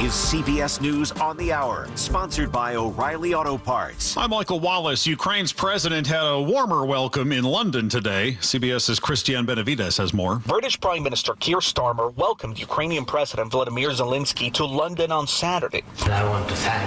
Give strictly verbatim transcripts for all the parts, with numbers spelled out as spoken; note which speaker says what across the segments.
Speaker 1: is C B S News on the Hour, sponsored by O'Reilly Auto Parts.
Speaker 2: I'm Michael Wallace. Ukraine's president had a warmer welcome in London today. CBS's Christiane Benavides has more.
Speaker 3: British Prime Minister Keir Starmer welcomed Ukrainian President Volodymyr Zelensky to London on Saturday.
Speaker 4: I want to thank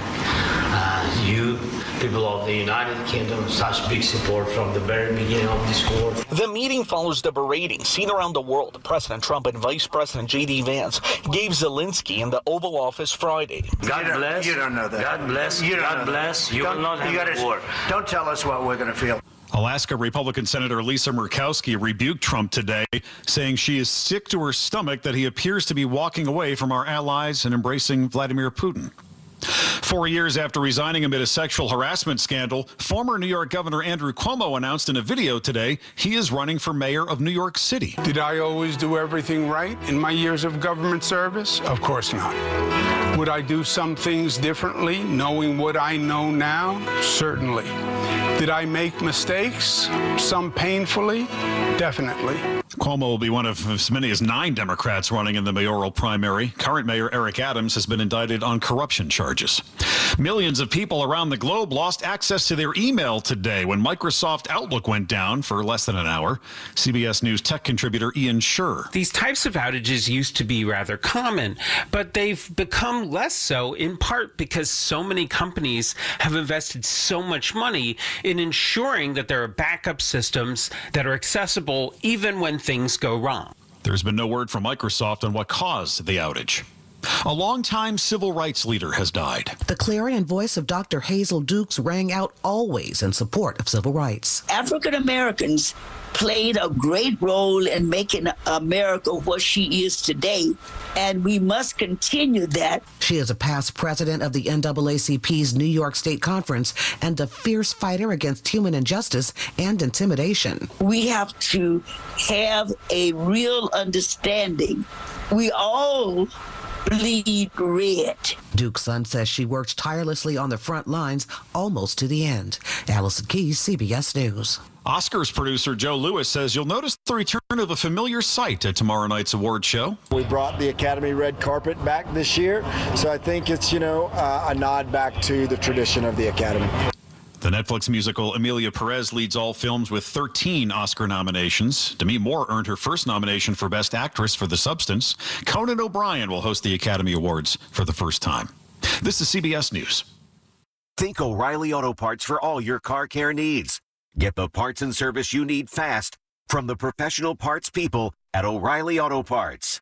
Speaker 4: uh, you, people of the United Kingdom, such big support from the very beginning of this war.
Speaker 3: The meeting follows the berating seen around the world. President Trump and Vice President J D Vance gave Zelensky in the Oval Office Friday.
Speaker 5: God
Speaker 6: you
Speaker 5: bless.
Speaker 6: You don't know that.
Speaker 5: God bless.
Speaker 6: You
Speaker 5: God bless. You
Speaker 6: don't,
Speaker 5: will not have
Speaker 6: you gotta,
Speaker 5: a war.
Speaker 6: Don't tell us what we're going to feel.
Speaker 2: Alaska Republican Senator Lisa Murkowski rebuked Trump today, saying she is sick to her stomach that he appears to be walking away from our allies and embracing Vladimir Putin. Four years after resigning amid a sexual harassment scandal, former New York Governor Andrew Cuomo announced in a video today he is running for mayor of New York City.
Speaker 7: Did I always do everything right in my years of government service? Of course not. Would I do some things differently, knowing what I know now? Certainly. Did I make mistakes? Some painfully? Definitely.
Speaker 2: Cuomo will be one of as many as nine Democrats running in the mayoral primary. Current Mayor Eric Adams has been indicted on corruption charges. Millions of people around the globe lost access to their email today when Microsoft Outlook went down for less than an hour. C B S News tech contributor Ian Scherr.
Speaker 8: These types of outages used to be rather common, but they've become less so in part because so many companies have invested so much money in ensuring that there are backup systems that are accessible even when things go wrong.
Speaker 2: There's been no word from Microsoft on what caused the outage. A longtime civil rights leader has died.
Speaker 9: The clarion voice of Doctor Hazel Dukes rang out always in support of civil rights.
Speaker 10: African Americans played a great role in making America what she is today, and we must continue that.
Speaker 9: She is a past president of the N double A C P's New York State Conference and a fierce fighter against human injustice and intimidation.
Speaker 10: We have to have a real understanding. We all bleed red.
Speaker 9: Duke's son says she worked tirelessly on the front lines almost to the end. Allison Keyes, C B S News.
Speaker 2: Oscars producer Joe Lewis says you'll notice the return of a familiar sight at tomorrow night's award show.
Speaker 11: We brought the Academy red carpet back this year, so I think it's, you know, uh, a nod back to the tradition of the Academy.
Speaker 2: The Netflix musical Emilia Perez leads all films with thirteen Oscar nominations. Demi Moore earned her first nomination for Best Actress for The Substance. Conan O'Brien will host the Academy Awards for the first time. This is C B S News.
Speaker 1: Think O'Reilly Auto Parts for all your car care needs. Get the parts and service you need fast from the professional parts people at O'Reilly Auto Parts.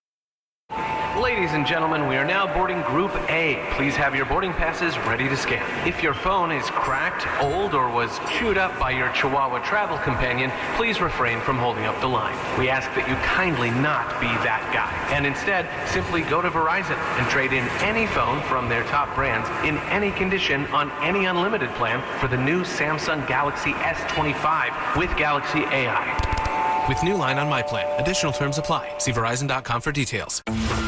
Speaker 12: Ladies and gentlemen, we are now boarding Group A. Please have your boarding passes ready to scan. If your phone is cracked, old, or was chewed up by your Chihuahua travel companion, please refrain from holding up the line. We ask that you kindly not be that guy, and instead simply go to Verizon and trade in any phone from their top brands in any condition on any unlimited plan for the new Samsung Galaxy S twenty-five with Galaxy A I.
Speaker 13: With new line on My Plan. Additional terms apply. See Verizon dot com for details.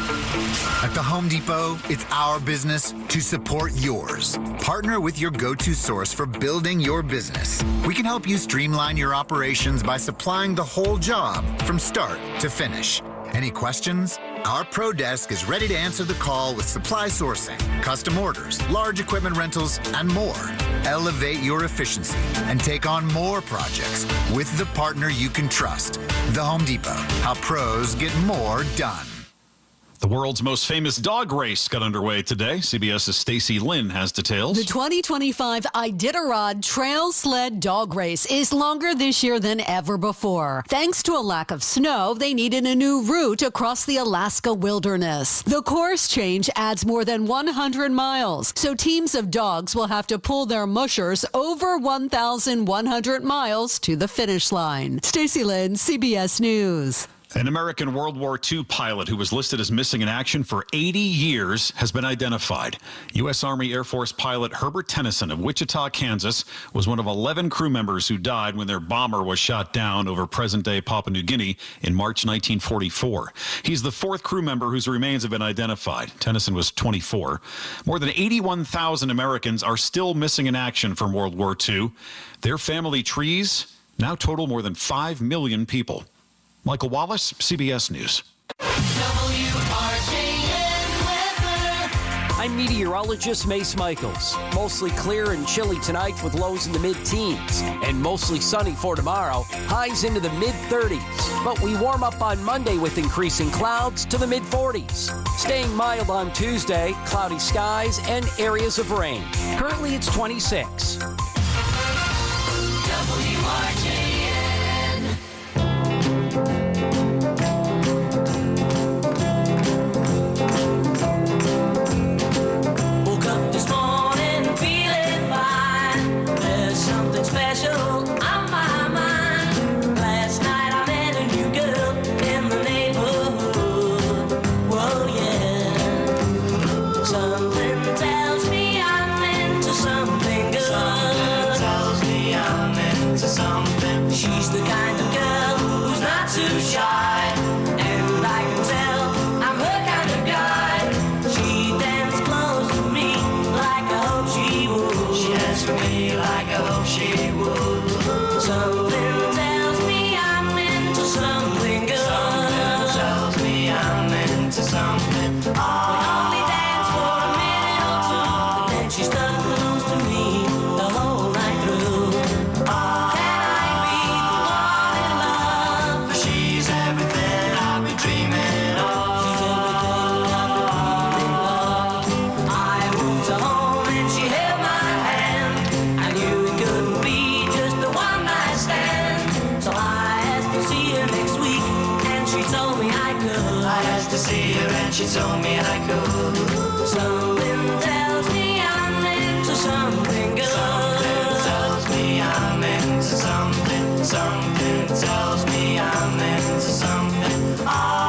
Speaker 14: At the Home Depot, it's our business to support yours. Partner with your go-to source for building your business. We can help you streamline your operations by supplying the whole job from start to finish. Any questions? Our Pro Desk is ready to answer the call with supply sourcing, custom orders, large equipment rentals, and more. Elevate your efficiency and take on more projects with the partner you can trust. The Home Depot. How pros get more done.
Speaker 2: The world's most famous dog race got underway today. CBS's Stacy Lynn has details.
Speaker 15: The twenty twenty-five Iditarod Trail Sled Dog Race is longer this year than ever before. Thanks to a lack of snow, they needed a new route across the Alaska wilderness. The course change adds more than one hundred miles, so teams of dogs will have to pull their mushers over one thousand one hundred miles to the finish line. Stacy Lynn, C B S News.
Speaker 2: An American World War Two pilot who was listed as missing in action for eighty years has been identified. U S Army Air Force pilot Herbert Tennyson of Wichita, Kansas, was one of eleven crew members who died when their bomber was shot down over present-day Papua New Guinea in March nineteen forty-four. He's the fourth crew member whose remains have been identified. Tennyson was twenty-four. More than eighty-one thousand Americans are still missing in action from World War Two. Their family trees now total more than five million people. Michael Wallace, C B S News.
Speaker 16: W R J N weather.
Speaker 5: I'm meteorologist Mace Michaels. Mostly clear and chilly tonight with lows in the mid-teens. And mostly sunny for tomorrow, highs into the mid-thirties. But we warm up on Monday with increasing clouds to the mid-forties. Staying mild on Tuesday, cloudy skies and areas of rain. Currently it's twenty-six.
Speaker 16: W R J N. Woke up this morning feeling fine. There's something special on my mind. Last night I met a new girl in the neighborhood. Whoa, yeah. Something tells me I'm into something good. Something tells me I'm into something. She's the kind of girl who's not too shy, and I can tell I'm her kind of guy. She dances close to me like I hope she would. She dances with me like I hope she would. Something tells me I'm into something good. Something tells me I'm into something. Oh. We only dance for a minute or two, and then she stuck close to me the whole night through. Oh. Can I be the one in love? She's everything I've been dreaming of. She's everything I've been dreaming of. I went to home and she held my hand. I knew it couldn't be just a one night stand. So I asked to see her next week, and she told me I could. I asked to see her and she told me I could. Something tells me I'm into something good. Something tells me I'm into something. Something tells me I'm into something. Ah.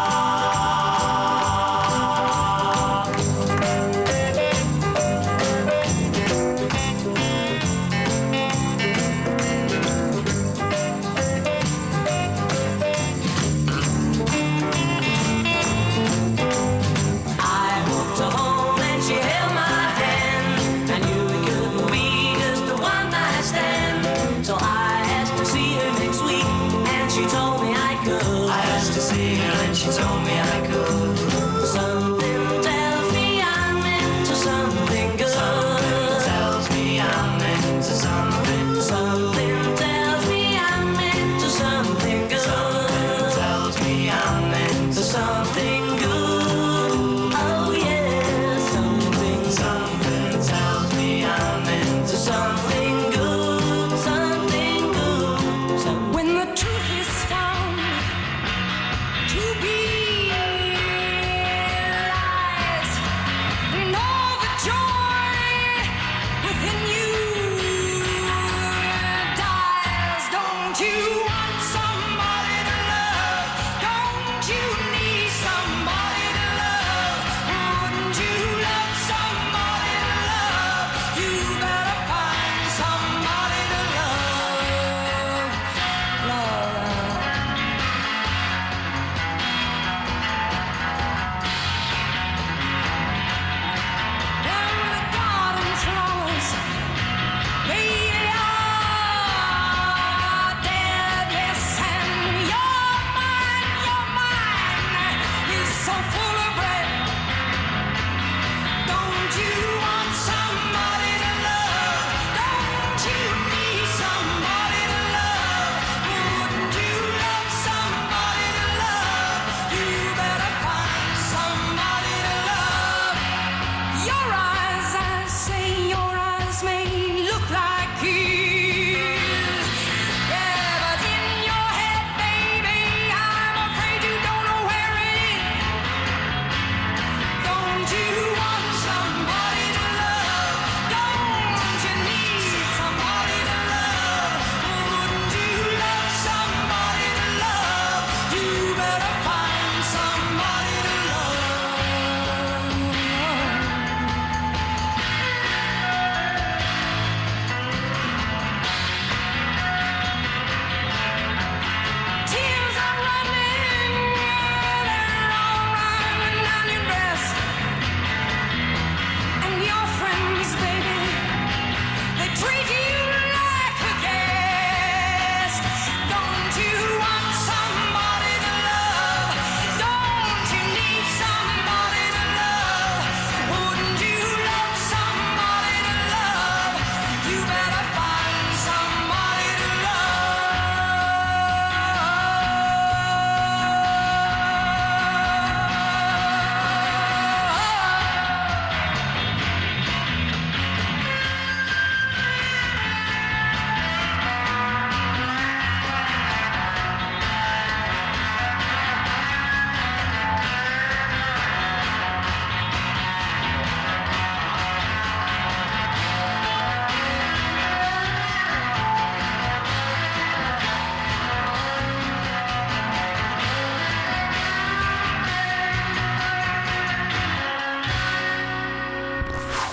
Speaker 16: I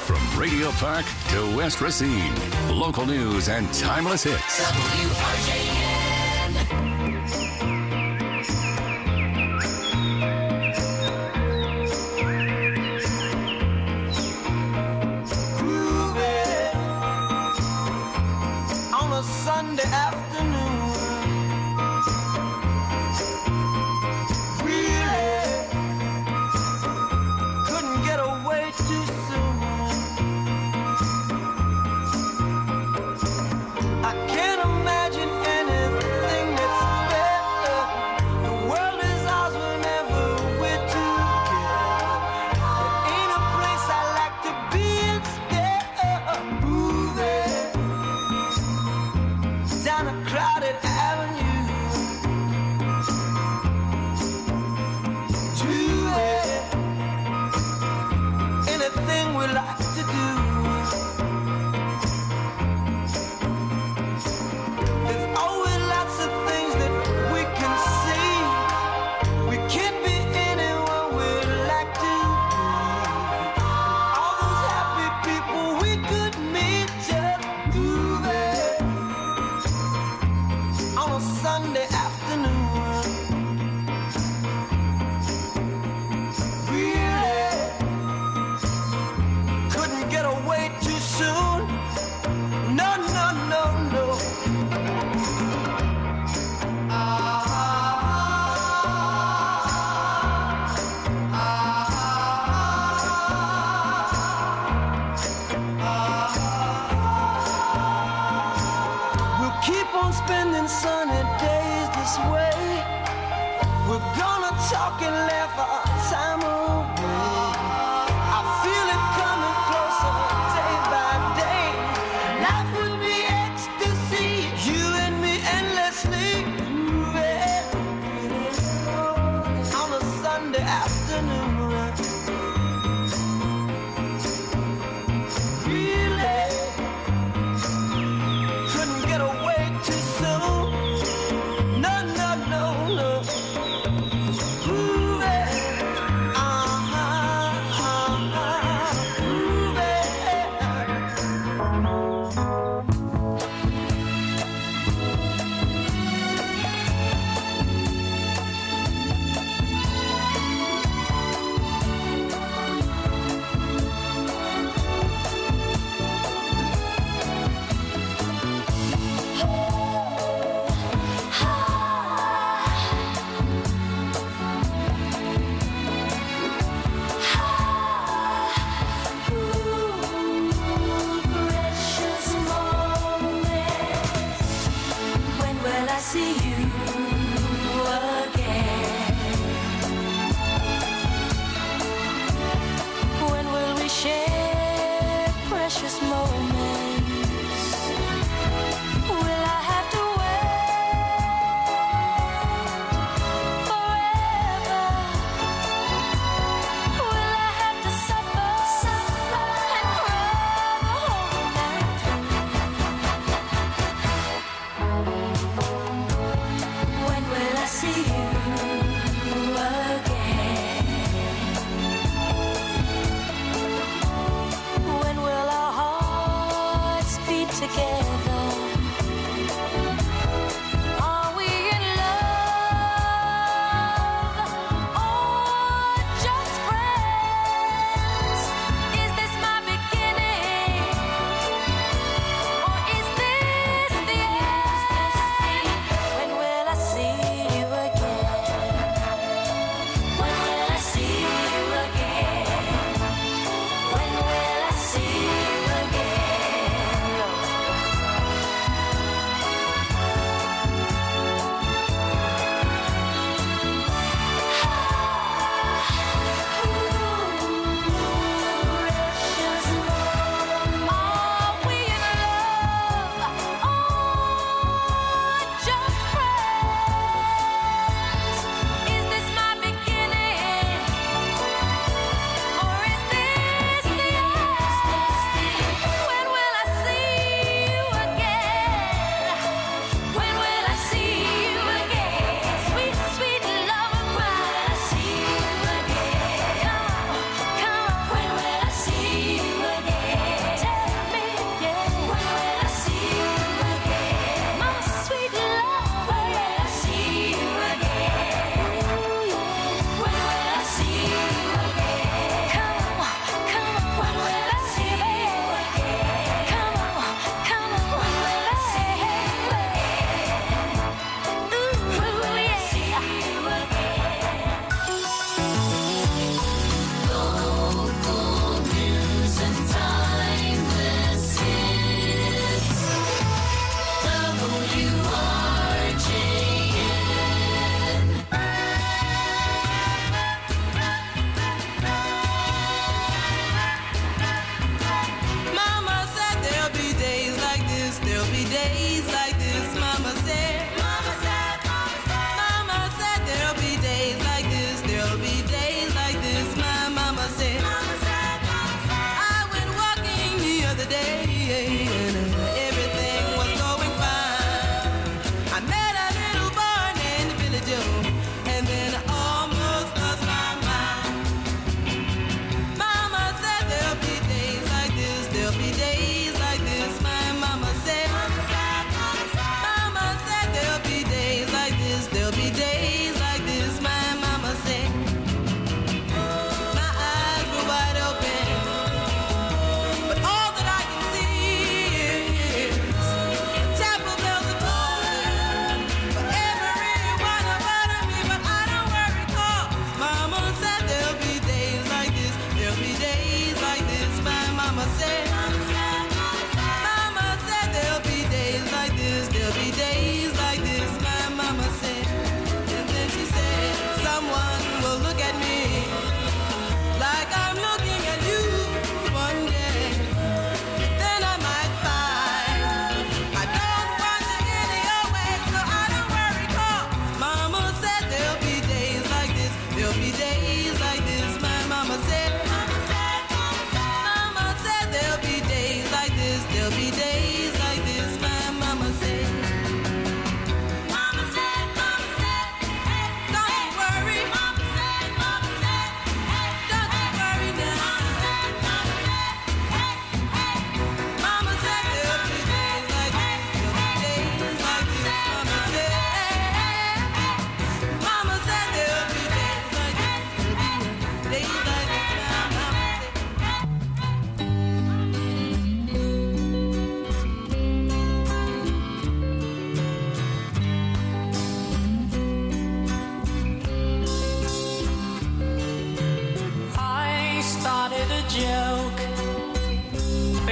Speaker 17: From Radio Park to West Racine, local news and timeless hits.
Speaker 16: W R J N.
Speaker 18: Groovy on a Sunday afternoon. Really couldn't get away too soon. I can't imagine anything that's better. The world is ours whenever we're together. There ain't a place I like to be instead of moving down a crowded avenue. Do it, anything we like to do. There's always lots of things that we can see. We can be anyone we like to be. All those happy people we could meet just moving on a Sunday afternoon. Really couldn't get away too soon. No, no, no, no. We'll keep on spending sunny days this way. We're gonna talk and laugh our time away. I feel it coming closer day by day. Life will be ecstasy, you and me endlessly moving on a Sunday afternoon. Really couldn't get away too soon. No, no, no, no. Moving, uh-huh, uh-huh, moving. Precious moments. When will I see you again? When will we share precious moments? Will I have to wait forever? Will I have to suffer, suffer and cry the whole night through? When will I see you again? When will our hearts beat together? Are we in love or just friends? Is this my beginning or is this the end? When will I see you again? When will I see you again? When will I see you again?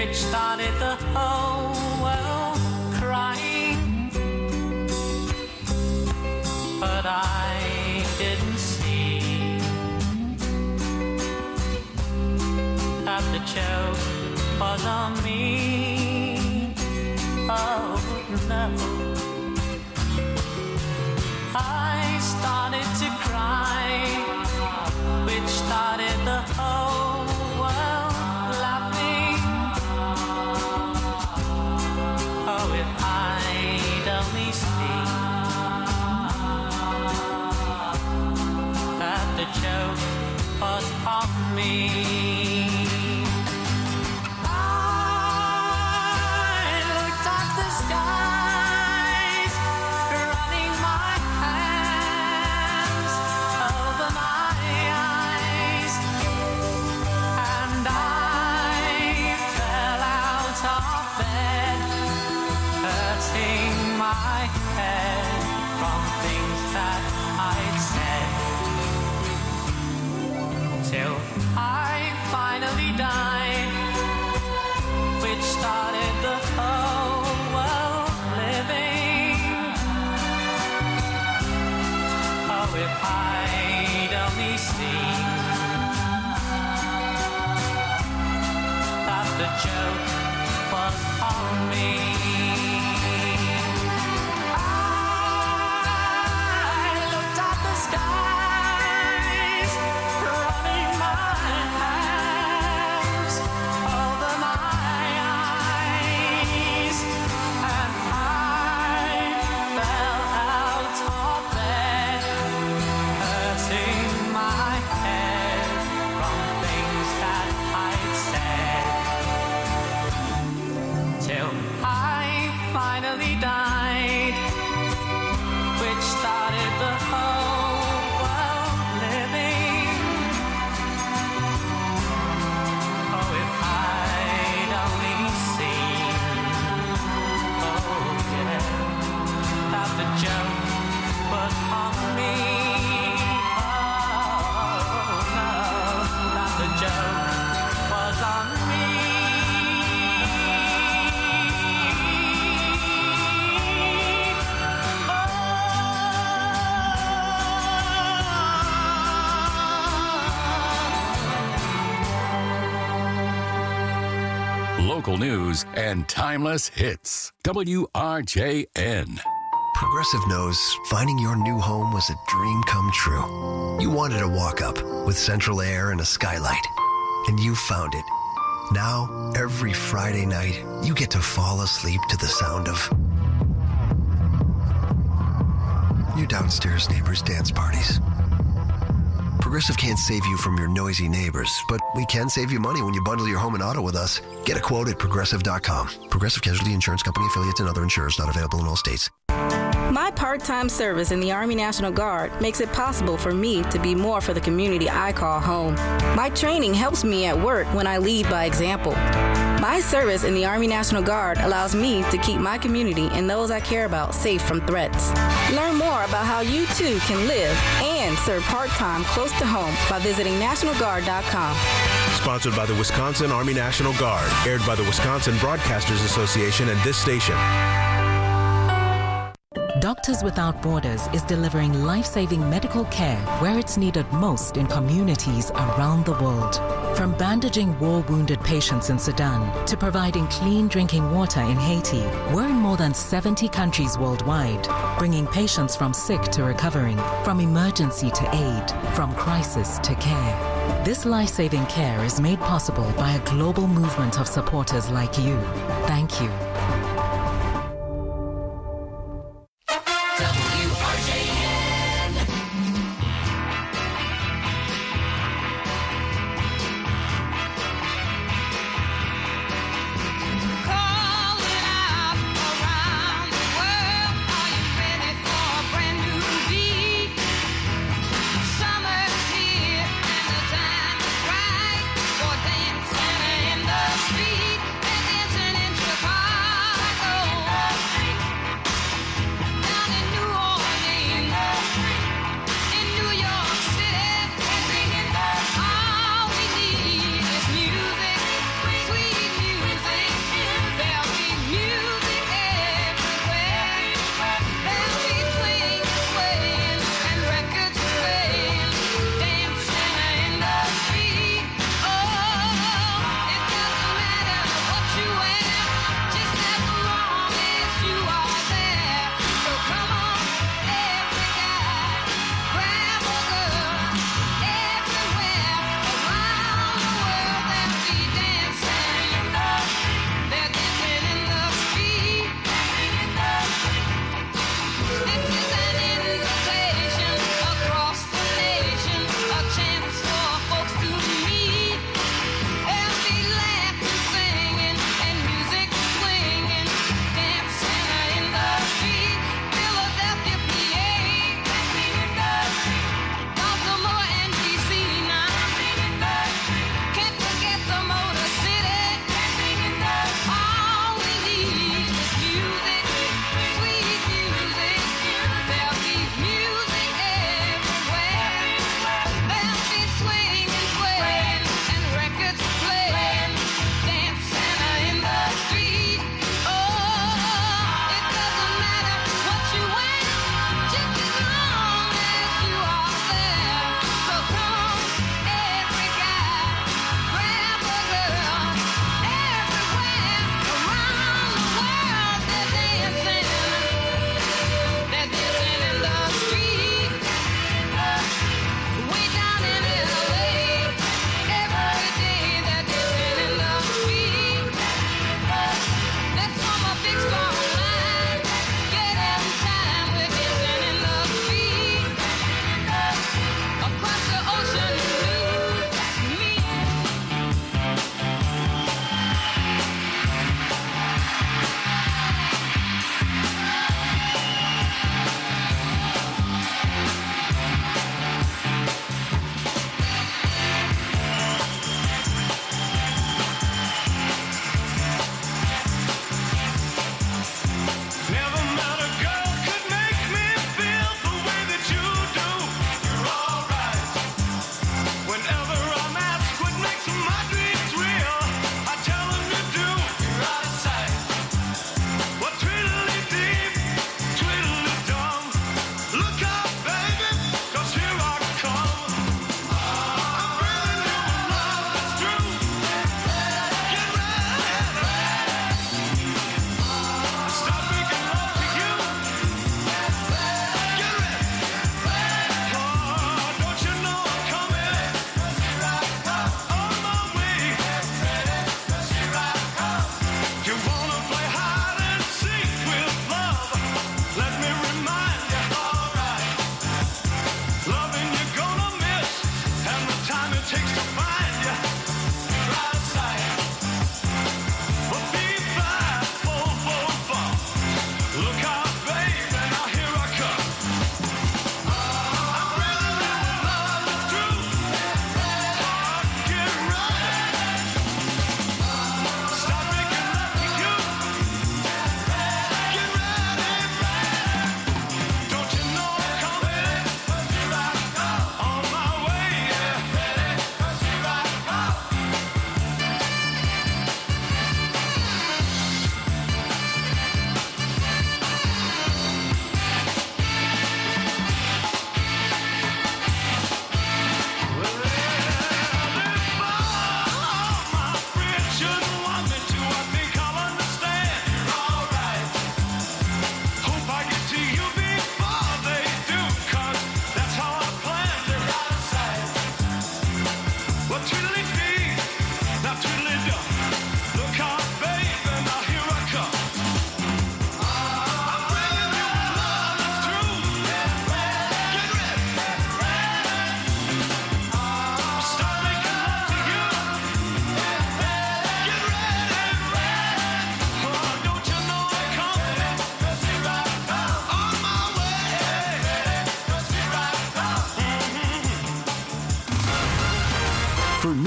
Speaker 16: which started the whole world crying. But I didn't see that the joke was on me. Oh no. I started to cry, which started the whole world laughing. Oh, if I'd only seen that the joke was on me. Till I finally died, which started the whole world living. Oh, if I'd only seen that the joke was on me.
Speaker 17: Local news and timeless hits. W R J N.
Speaker 19: Progressive knows finding your new home was a dream come true. You wanted a walk-up with central air and a skylight, and you found it. Now, every Friday night, you get to fall asleep to the sound of your downstairs neighbors' dance parties. Progressive can't save you from your noisy neighbors, but we can save you money when you bundle your home and auto with us. Get a quote at Progressive dot com. Progressive Casualty Insurance Company, affiliates, and other insurers not available in all states.
Speaker 20: My part-time service in the Army National Guard makes it possible for me to be more for the community I call home. My training helps me at work when I lead by example. My service in the Army National Guard allows me to keep my community and those I care about safe from threats. Learn more about how you too can live and serve part-time close to home by visiting National Guard dot com.
Speaker 21: Sponsored by the Wisconsin Army National Guard. Aired by the Wisconsin Broadcasters Association and this station.
Speaker 22: Doctors Without Borders is delivering life-saving medical care where it's needed most in communities around the world. From bandaging war-wounded patients in Sudan to providing clean drinking water in Haiti, we're in more than seventy countries worldwide, bringing patients from sick to recovering, from emergency to aid, from crisis to care. This life-saving care is made possible by a global movement of supporters like you. Thank you.
Speaker 23: Dancing in the street and dancing in Chicago.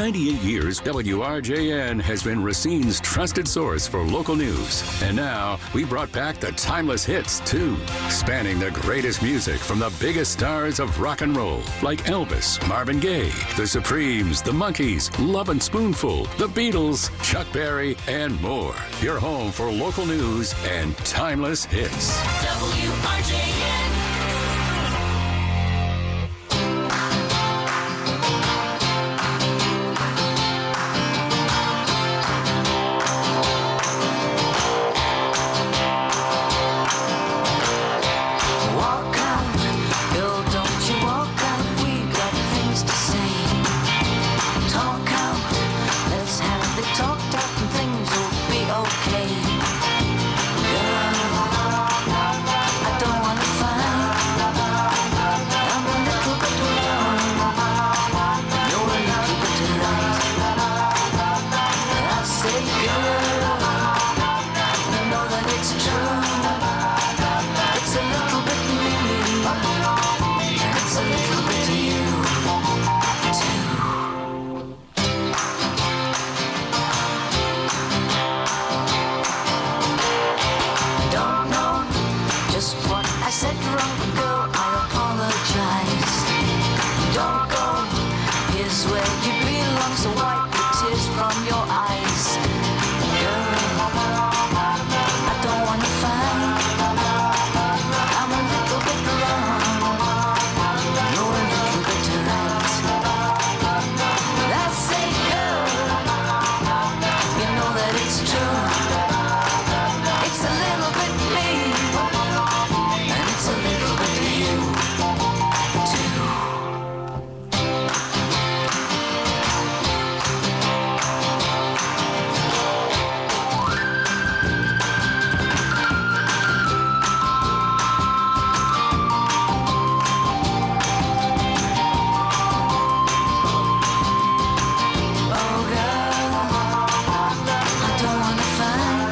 Speaker 17: ninety-eight years, W R J N has been Racine's trusted source for local news. And now, we brought back the timeless hits, too, spanning the greatest music from the biggest stars of rock and roll, like Elvis, Marvin Gaye, The Supremes, The Monkees, Love and Spoonful, The Beatles, Chuck Berry, and more. Your home for local news and timeless hits.
Speaker 16: W R J N.
Speaker 3: Find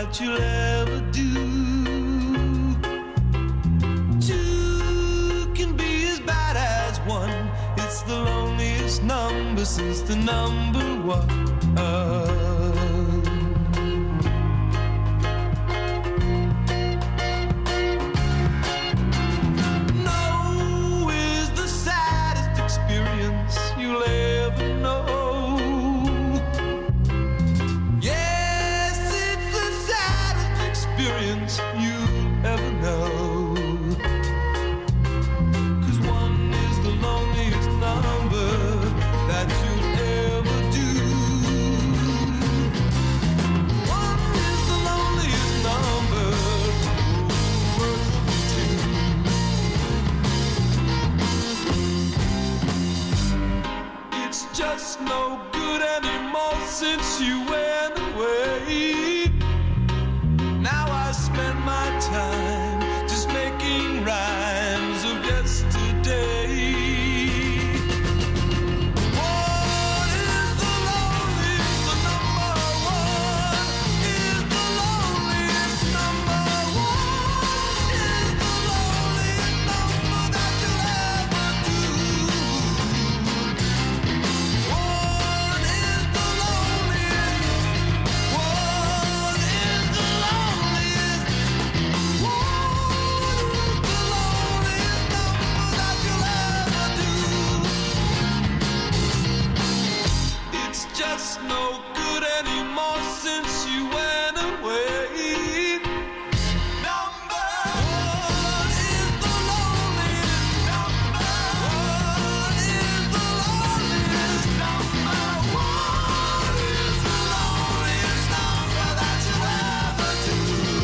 Speaker 18: that you'll ever do. Two can be as bad as one. It's the loneliest number since the number one. No is the saddest experience you'll ever know. Yes, it's the saddest experience you'll ever know. 'Cause one is the loneliest number that you'll ever do. One is the loneliest number, worse than two. It's just no good anymore since you went away. Now I spend my time just making rhymes of yesterday. One is the loneliest, the number one is the loneliest number. One is the loneliest number that you'll ever do. One is the loneliest. One is the loneliest. One is the loneliest number that you'll ever do. It's just no good anymore since you went away. Number one is the loneliest. Number one is the loneliest. Number one is the loneliest number that you'll ever do.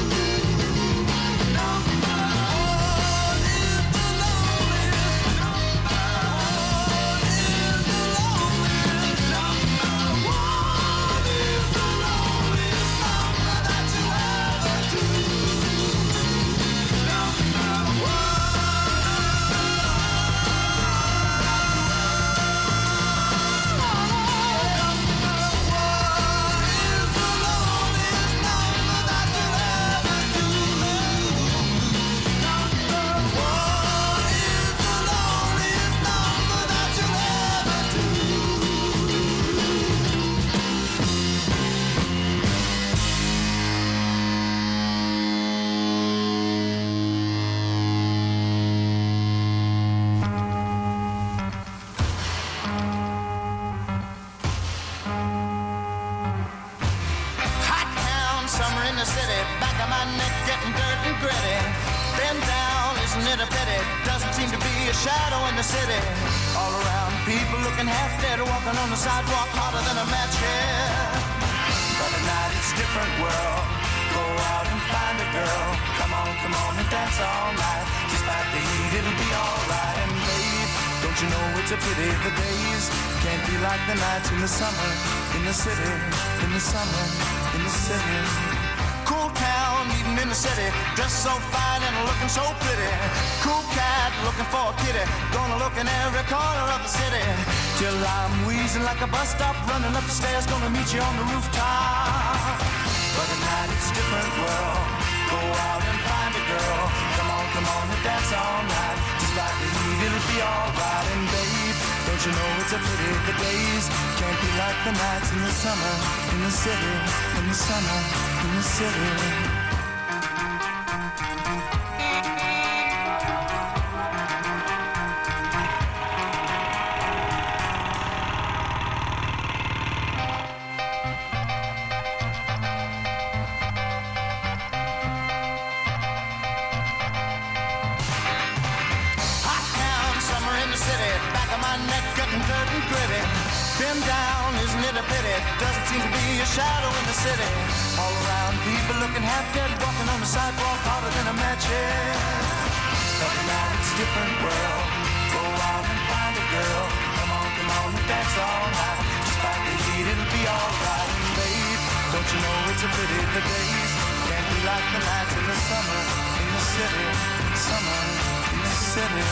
Speaker 18: Number one is the loneliest. Number one is the loneliest. Number one is the loneliest number that you'll ever do. Number one.
Speaker 3: Hot town, summer in the city, back of my neck getting dirt and gritty. Bend down, isn't it a pity? Doesn't seem to be a shadow in the city. All around, people looking half dead, walking on the sidewalk harder than a match here. But at night it's a different world. Go out and find a girl. Come on, come on and dance all night. Despite the heat, it'll be alright. And babe, don't you know it's a pity the days can't be like the nights in the summer, in the city, in the summer, in the city. Cool town, meeting in the city, dressed so fine and looking so pretty. Cool cat, looking for a kitty, gonna look in every corner of the city. Till I'm wheezing like a bus stop, running up the stairs, gonna meet you on the rooftop. But at night it's a different world. Go out and find a girl. Come on, come on and dance all night. Just like the heat, it'll be alright. And babe, don't you know it's a pity the days can't be like the nights in the summer, in the city, in the summer, in the city. Hot town, summer in the city, back of my neck getting dirt and gritty. Bend down, isn't it a pity? Doesn't seem to be a shadow in the city. All around, people looking half dead, walking on the sidewalk harder than a match head. But now it's a different world. Go out and find a girl. Come on, come on and dance all night. Despite the heat, it'll be alright. And babe, don't you know it's a pity the days can't be like the nights in the summer, in the city, summer, in the city.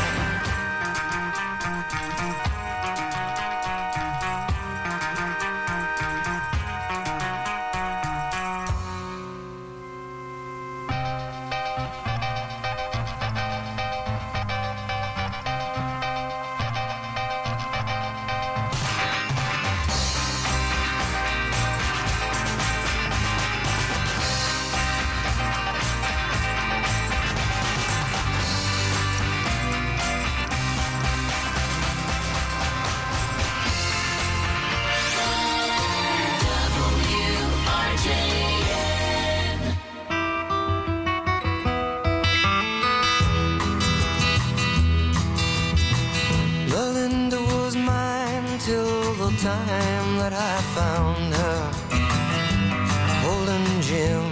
Speaker 18: time that I found her holding Jim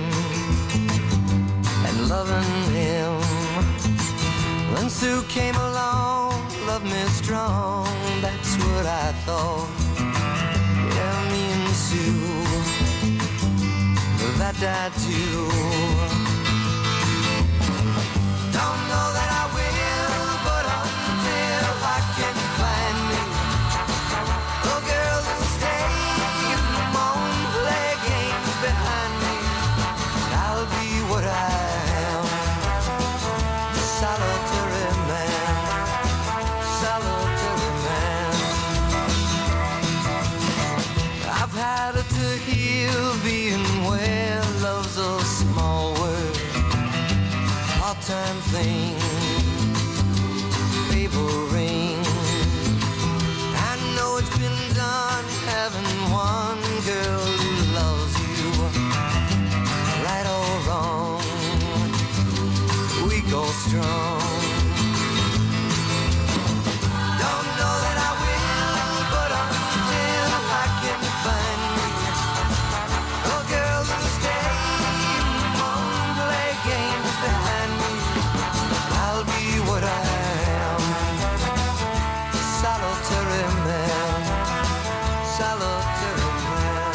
Speaker 18: and loving him. When Sue came along, loved me strong, that's what I thought. Yeah, me and Sue, that died too. Don't know that I will, but until I can find me a girl who'll stay and won't play games behind me, I'll be what I am, a solitary man, solitary man. I've had it to heal being where love's a small word, part-time thing, paper ring. I know it's been done having one girl who loves you, right or wrong, weak or strong. Don't know that I will, but until I can find me a girl who'll stay and won't play games behind me, I'll be what I am, a solitary man, solitary man.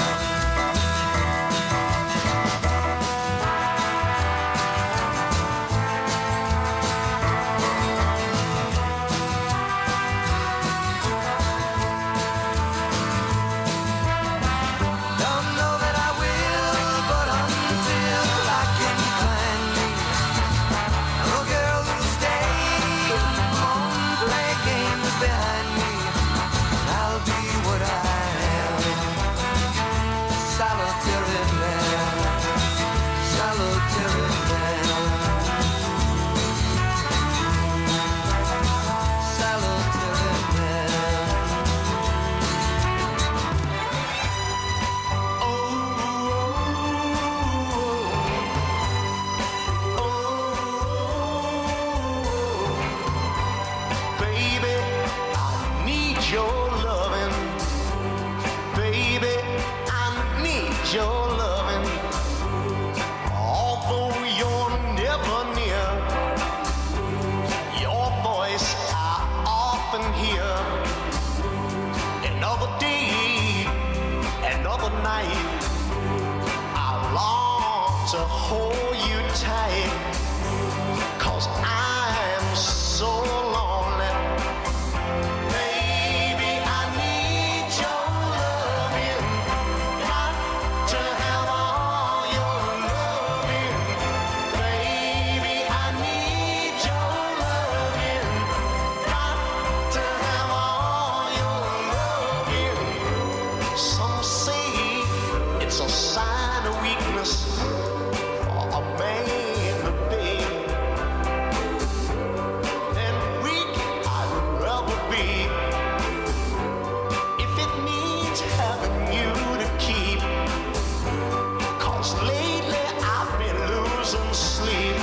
Speaker 18: Don't know that I will, but until I can find me a girl who'll stay and won't play games behind me, I'll be what I am, a solitary man, solitary man, solitary man. Baby, I need your loving. Baby, I need your loving. Although you're never near, your voice I often hear. Another day, another night, I long to hold you tight, 'cause I'm so lonely. Baby, I need your loving. Got to have all your loving. Baby, I need your loving. Got to have all your loving. Some say it's a sign of weakness for a man to be. And weak I'd rather be, if it means having you to keep. 'Cause lately I've been losing sleep.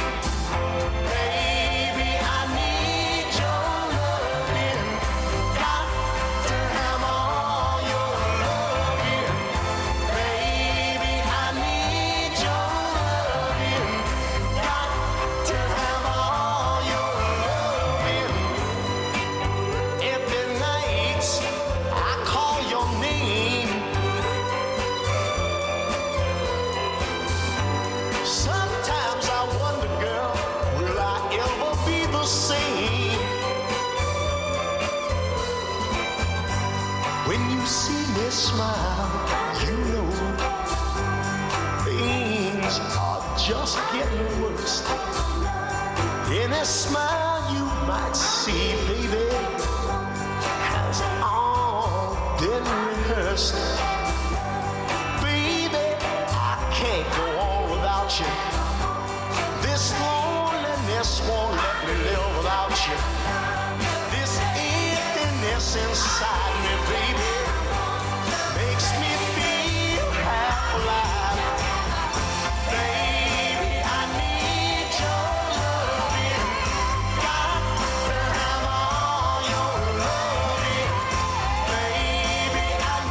Speaker 18: Baby, I need your loving. Got to have all your loving. Baby, I need your loving. Got to have all your loving. Every night I call your name. Sometimes I wonder, girl, will I ever be the same? When you see me smile, you know things are just getting worse. Any smile you might see, baby, has all been rehearsed. Baby, I can't go on without you. This loneliness won't let me live without you. This emptiness inside me, baby, makes me feel half alive. Baby, I need your loving. Got to have all your loving. Baby, I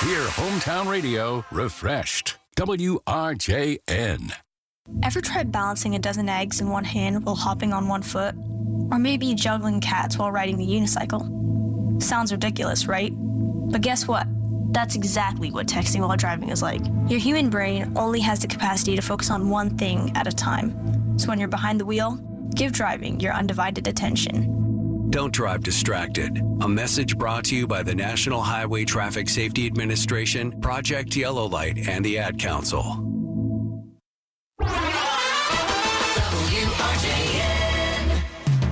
Speaker 17: Hear hometown radio refreshed. W R J N.
Speaker 4: Ever tried balancing a dozen eggs in one hand while hopping on one foot? Or maybe juggling cats while riding the unicycle? Sounds ridiculous, right? But guess what? That's exactly what texting while driving is like. Your human brain only has the capacity to focus on one thing at a time. So when you're behind the wheel, give driving your undivided attention.
Speaker 6: Don't drive distracted. A message brought to you by the National Highway Traffic Safety Administration, Project Yellow Light, and the Ad Council.
Speaker 16: W R J N.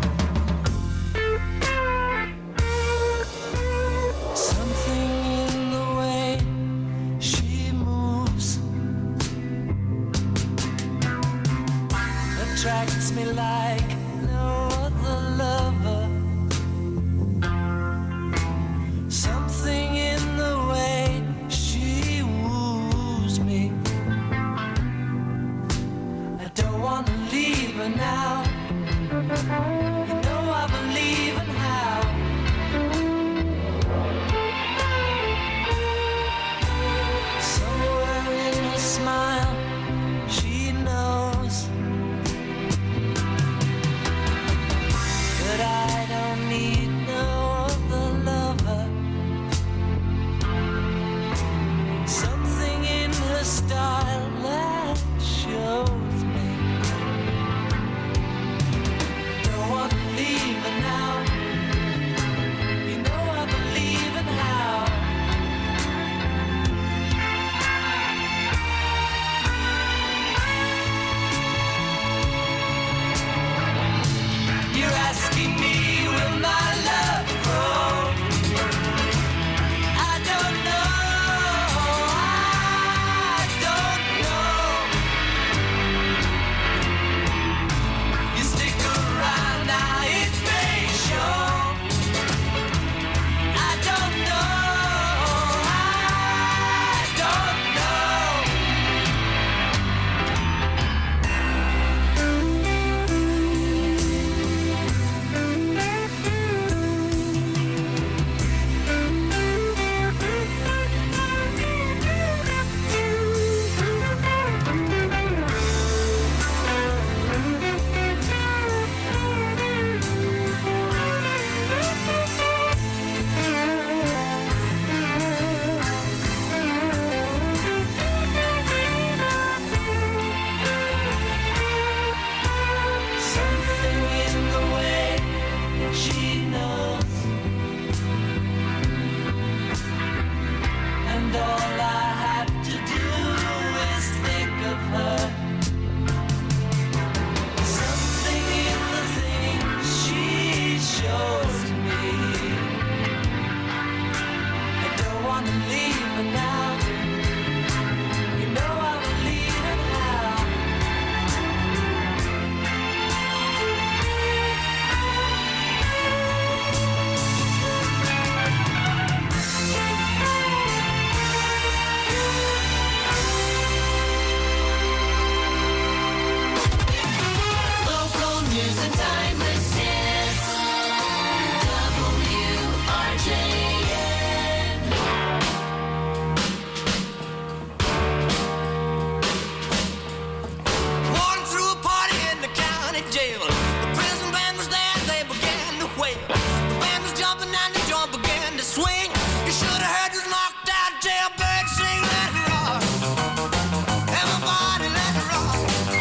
Speaker 18: Something in the way she moves attracts me like no other lover. Something in the way she woos me. I don't want to leave her now. You know I believe in how. Somewhere in her smile, she knows that I don't need no other lover. Something in her style that shows me. Don't want to leave her now. You know I believe in how. You're asking me, will my love grow? I don't know, I don't know. You stick around now, it may show. I don't know, I don't Something in the way she knows, and all I have to do is think of her. Something in the things she shows me. I don't want to leave her now. You know I believe in how.
Speaker 16: Local news and timeless hits. W R J N.
Speaker 18: Walking through a party in the county jail. The prison band was there, they began to wail. The band was jumping and the joint began to swing. You should have heard this knocked out jailbird sing. Let it rock. Everybody let it rock.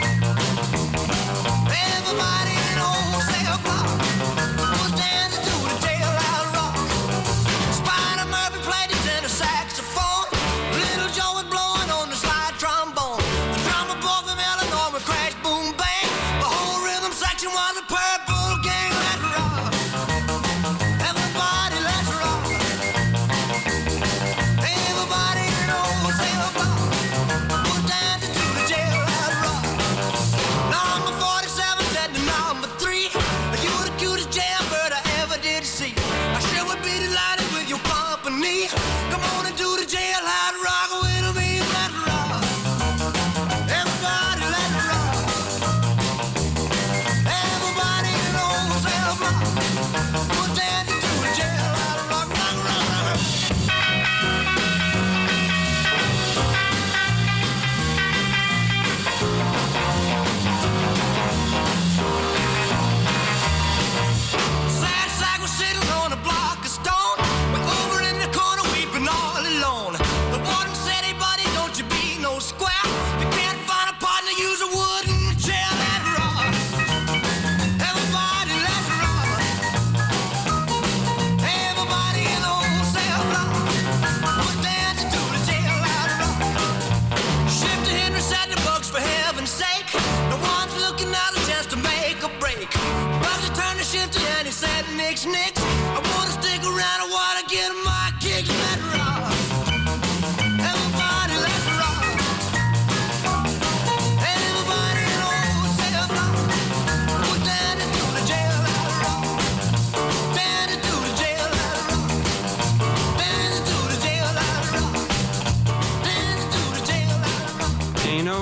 Speaker 18: Everybody in the old cell block was dancing to the jailhouse rock. Spider Murphy played his tenor saxophone. Little Joe was blowing on the slide trombone. The drummer boy from Illinois would crash, boom, bang. The whole rhythm section was a purple gang. Let's rock. Everybody, let's rock. Everybody in the old cell block was dancing to the jailhouse rock. Number forty-seven said to number three, you the cutest jailbird I ever did see. I sure would be delighted with your company. Come on and do the jailhouse rock with me. Let's rock. Everybody, let's rock. Everybody in the old cell block was dancing to the jailhouse rock. Rock, rock, rock.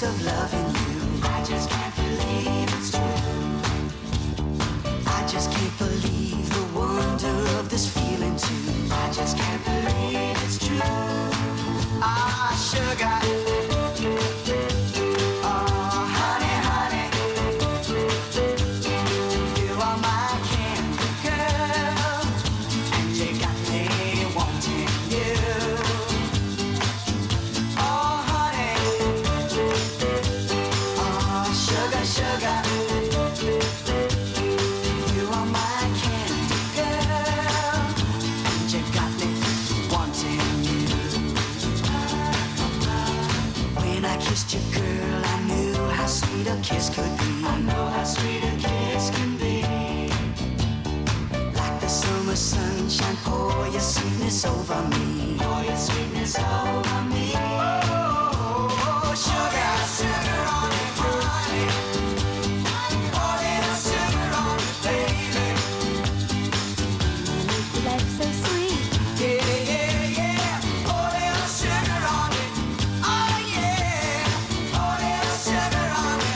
Speaker 3: bliss of loving you. I just can't believe it's true. I just can't believe the wonder of this feeling too. I just can't believe it's true. Ah, sugar. Kiss could be. I know how sweet a kiss can be. Like the summer sunshine, pour your sweetness over me. Pour your sweetness over me. Oh, sugar, sugar on me, honey. Pour little sugar on me, baby. Life's so sweet. Yeah, yeah, yeah. Pour little sugar on me. Oh, yeah. Pour little sugar on me.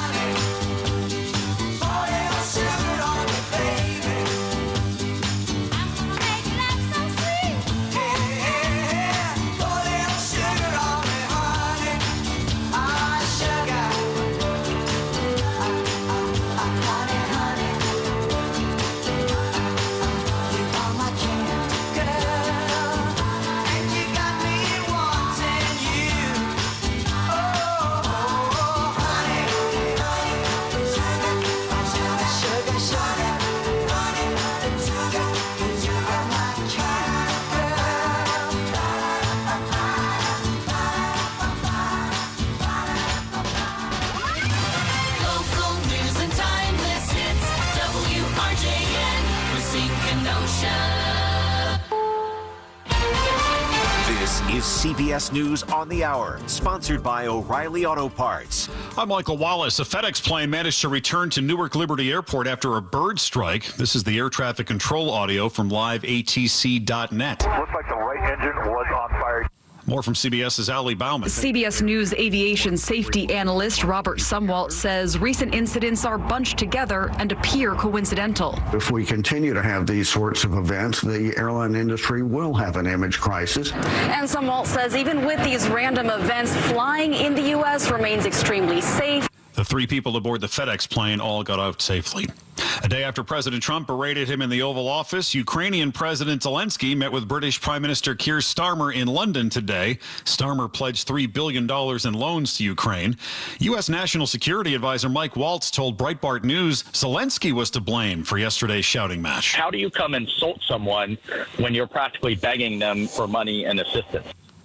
Speaker 1: Is C B S News on the Hour, sponsored by O'Reilly Auto Parts.
Speaker 2: I'm Michael Wallace. A FedEx plane managed to return to Newark Liberty Airport after a bird strike. This is the air traffic control audio from live A T C dot net.
Speaker 8: Looks like the right engine was on fire.
Speaker 2: More from CBS's Ali Bauman.
Speaker 10: C B S News aviation safety analyst Robert Sumwalt says recent incidents are bunched together and appear coincidental.
Speaker 23: If we continue to have these sorts of events, the airline industry will have an image crisis.
Speaker 10: And Sumwalt says even with these random events, flying in the U S remains extremely safe.
Speaker 2: The three people aboard the FedEx plane all got out safely. A day after President Trump berated him in the Oval Office, Ukrainian President Zelensky met with British Prime Minister Keir Starmer in London today. Starmer pledged three billion dollars in loans to Ukraine. U S. National Security Advisor Mike Waltz told Breitbart News Zelensky was to blame for yesterday's shouting match.
Speaker 24: How do you come insult someone when you're practically begging them for money and assistance?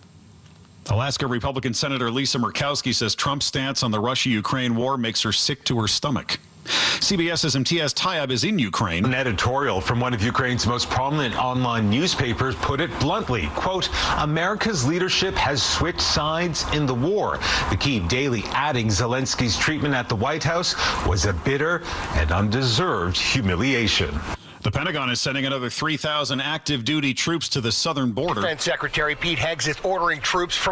Speaker 2: Alaska Republican Senator Lisa Murkowski says Trump's stance on the Russia-Ukraine war makes her sick to her stomach. CBS's Imtiaz Tayeb is in Ukraine.
Speaker 25: An editorial from one of Ukraine's most prominent online newspapers put it bluntly, quote, America's leadership has switched sides in the war. The Kyiv Daily adding Zelensky's treatment at the White House was a bitter and undeserved humiliation.
Speaker 2: The Pentagon is sending another three thousand active duty troops to the southern border.
Speaker 26: Defense Secretary Pete Heggs is ordering troops from